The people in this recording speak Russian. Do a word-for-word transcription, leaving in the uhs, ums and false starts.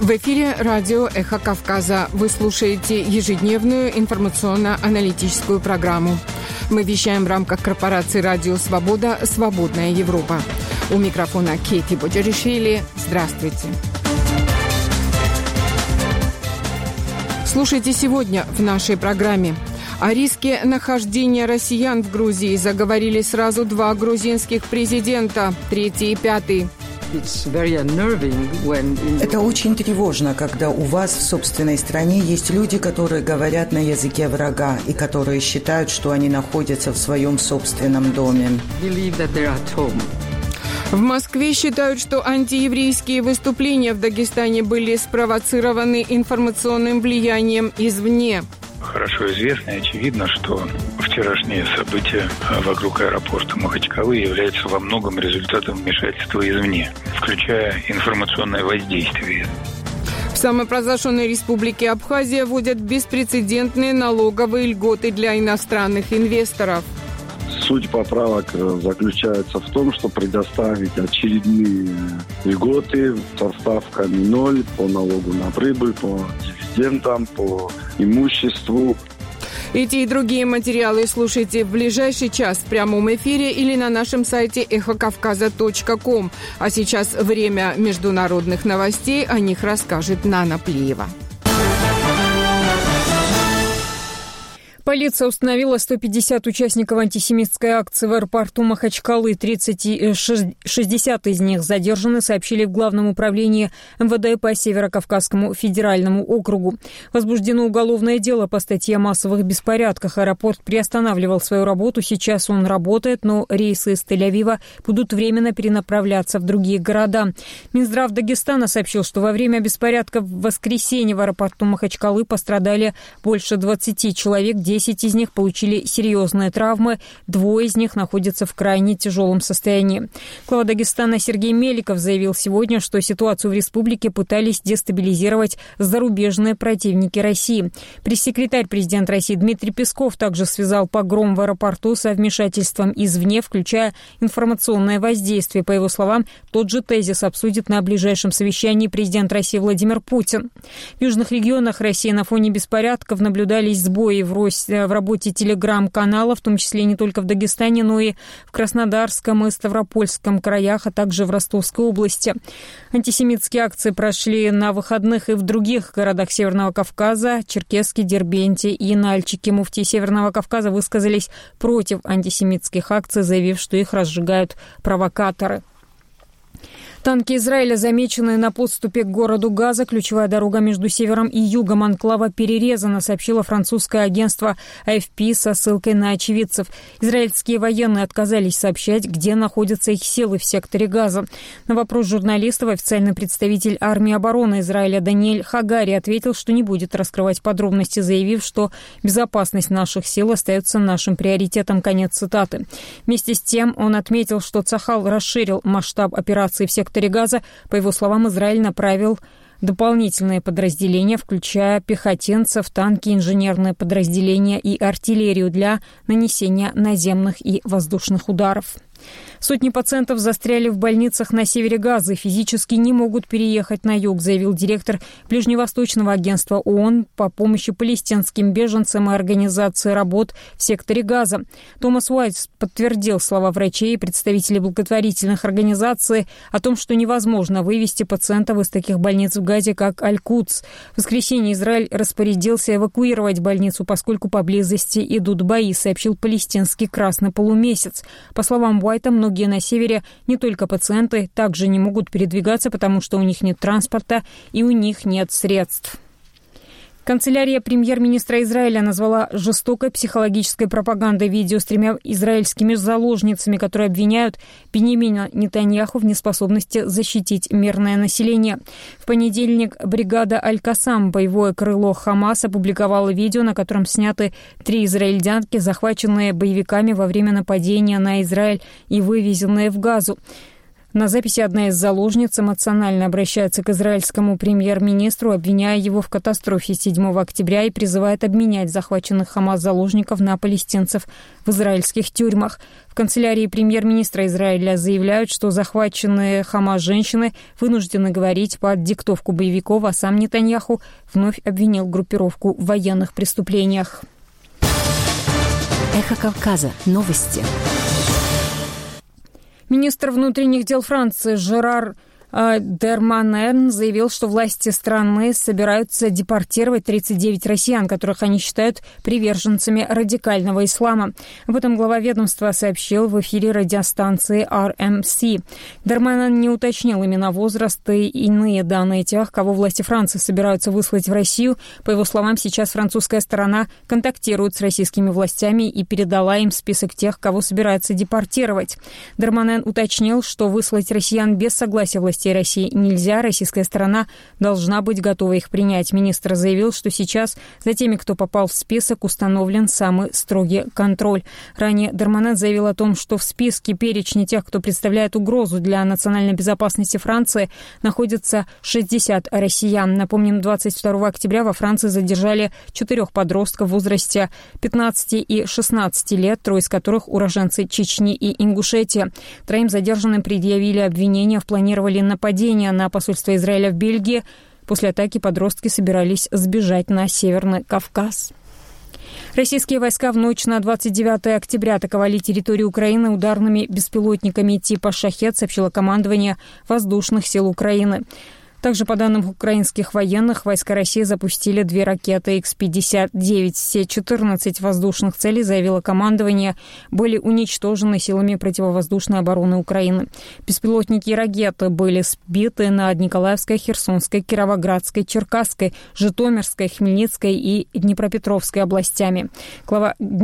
В эфире радио «Эхо Кавказа». Вы слушаете ежедневную информационно-аналитическую программу. Мы вещаем в рамках корпорации «Радио Свобода. Свободная Европа». У микрофона Кейти Боджаришвили. Здравствуйте. Слушайте сегодня в нашей программе. О риске нахождения россиян в Грузии заговорили сразу два грузинских президента, третий и пятый. Это очень тревожно, когда у вас в собственной стране есть люди, которые говорят на языке врага и которые считают, что они находятся в своем собственном доме. В Москве считают, что антиеврейские выступления в Дагестане были спровоцированы информационным влиянием извне. Хорошо известно и очевидно, что вчерашние события вокруг аэропорта Махачкалы являются во многом результатом вмешательства извне, включая информационное воздействие. В самопровозглашенной республике Абхазия вводят беспрецедентные налоговые льготы для иностранных инвесторов. Суть поправок заключается в том, что предоставить очередные льготы со ставками ноль по налогу на прибыль, по дивидендам, по имуществу. Эти и другие материалы слушайте в ближайший час в прямом эфире или на нашем сайте эхо кавказа точка ком. А сейчас время международных новостей. О них расскажет Нана Плиева. Полиция установила сто пятьдесят участников антисемитской акции в аэропорту Махачкалы. тридцать, шестьдесят из них задержаны, сообщили в Главном управлении эм вэ дэ по Северо-Кавказскому федеральному округу. Возбуждено уголовное дело по статье о массовых беспорядках. Аэропорт приостанавливал свою работу. Сейчас он работает, но рейсы из Тель-Авива будут временно перенаправляться в другие города. Минздрав Дагестана сообщил, что во время беспорядков в воскресенье в аэропорту Махачкалы пострадали больше двадцати человек. десять из них получили серьезные травмы, двое из них находятся в крайне тяжелом состоянии. Глава Дагестана Сергей Меликов заявил сегодня, что ситуацию в республике пытались дестабилизировать зарубежные противники России. Пресс-секретарь президента России Дмитрий Песков также связал погром в аэропорту со вмешательством извне, включая информационное воздействие. По его словам, тот же тезис обсудит на ближайшем совещании президент России Владимир Путин. В южных регионах России на фоне беспорядков наблюдались сбои в росте в работе телеграм-каналов, в том числе не только в Дагестане, но и в Краснодарском и Ставропольском краях, а также в Ростовской области. Антисемитские акции прошли на выходных и в других городах Северного Кавказа. Черкесске, Дербенте и Нальчике. Муфтии Северного Кавказа высказались против антисемитских акций, заявив, что их разжигают провокаторы. Танки Израиля замечены на подступе к городу Газа. Ключевая дорога между севером и югом анклава перерезана, сообщило французское агентство а эф пи со ссылкой на очевидцев. Израильские военные отказались сообщать, где находятся их силы в секторе Газа. На вопрос журналистов официальный представитель армии обороны Израиля Даниэль Хагари ответил, что не будет раскрывать подробности, заявив, что безопасность наших сил остается нашим приоритетом. Конец цитаты. Вместе с тем он отметил, что Цахал расширил масштаб операции в секторе Газа. По его словам, Израиль направил дополнительные подразделения, включая пехотинцев, танки, инженерные подразделения и артиллерию для нанесения наземных и воздушных ударов. Сотни пациентов застряли в больницах на севере Газы, физически не могут переехать на юг, заявил директор Ближневосточного агентства ООН по помощи палестинским беженцам и организации работ в секторе Газа. Томас Уайтс подтвердил слова врачей и представителей благотворительных организаций о том, что невозможно вывести пациентов из таких больниц в Газе, как Аль-Кудс. В воскресенье Израиль распорядился эвакуировать больницу, поскольку поблизости идут бои, сообщил палестинский Красный полумесяц. По словам Уайта, многие на севере, не только пациенты, также не могут передвигаться, потому что у них нет транспорта и у них нет средств. Канцелярия премьер-министра Израиля назвала жестокой психологической пропагандой видео с тремя израильскими заложницами, которые обвиняют Биньямина Нетаньяху в неспособности защитить мирное население. В понедельник бригада Аль-Кассам, боевое крыло Хамас, опубликовала видео, на котором сняты три израильтянки, захваченные боевиками во время нападения на Израиль и вывезенные в Газу. На записи одна из заложниц эмоционально обращается к израильскому премьер-министру, обвиняя его в катастрофе седьмого октября и призывает обменять захваченных Хамас-заложников на палестинцев в израильских тюрьмах. В канцелярии премьер-министра Израиля заявляют, что захваченные Хамас-женщины вынуждены говорить под диктовку боевиков, а сам Нетаньяху вновь обвинил группировку в военных преступлениях. Эхо Кавказа. Новости. Министр внутренних дел Франции Жерар Дарманен заявил, что власти страны собираются депортировать тридцать девять россиян, которых они считают приверженцами радикального ислама. Об этом глава ведомства сообщил в эфире радиостанции ар эм си. Дарманен не уточнил имена, возраст и иные данные тех, кого власти Франции собираются выслать в Россию. По его словам, сейчас французская сторона контактирует с российскими властями и передала им список тех, кого собирается депортировать. Дарманен уточнил, что выслать россиян без согласия властей России нельзя, российская сторона должна быть готова их принять. Министр заявил, что сейчас за теми, кто попал в список, установлен самый строгий контроль. Ранее Дарманен заявил о том, что в списке перечня тех, кто представляет угрозу для национальной безопасности Франции, находятся шестьдесят россиян. Напомним, двадцать второго октября во Франции задержали четырех подростков в возрасте пятнадцати и шестнадцати лет, трое из которых уроженцы Чечни и Ингушетии. Троим задержанным предъявили обвинения в планировании нападения на посольство Израиля в Бельгии. После атаки подростки собирались сбежать на Северный Кавказ. Российские войска в ночь на двадцать девятое октября атаковали территорию Украины ударными беспилотниками типа «Шахед», сообщило командование воздушных сил Украины. Также, по данным украинских военных, войска России запустили две ракеты икс пятьдесят девять. Все четырнадцать воздушных целей, заявило командование, были уничтожены силами противовоздушной обороны Украины. Беспилотники и ракеты были сбиты над Николаевской, Херсонской, Кировоградской, Черкасской, Житомирской, Хмельницкой и Днепропетровской областями. Глава